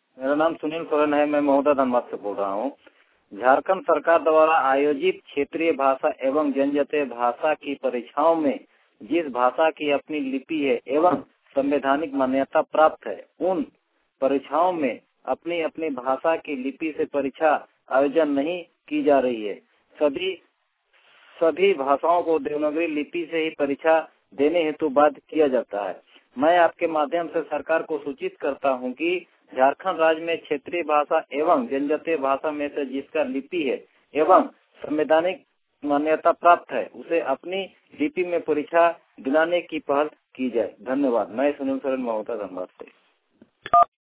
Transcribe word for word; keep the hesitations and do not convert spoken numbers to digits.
मेरा नाम सुनील सोरेन है। मैं महोदा धनबाद से बोल रहा हूँ। झारखंड सरकार द्वारा आयोजित क्षेत्रीय भाषा एवं जनजातीय भाषा की परीक्षाओं में जिस भाषा की अपनी लिपि है एवं संवैधानिक मान्यता प्राप्त है, उन परीक्षाओं में अपनी अपनी भाषा की लिपि से परीक्षा आयोजन नहीं की जा रही है। सभी सभी भाषाओं को देवनागरी लिपि से ही परीक्षा देने हेतु बाध्य किया जाता है। मैं आपके माध्यम से सरकार को सूचित करता हूं कि झारखंड राज्य में क्षेत्रीय भाषा एवं जनजातीय भाषा में से जिसका लिपि है एवं संवैधानिक मान्यता प्राप्त है, उसे अपनी लिपि में परीक्षा दिलाने की पहल की जाए। धन्यवाद। मैं सुनील सोरेन, महोदा धनबाद से।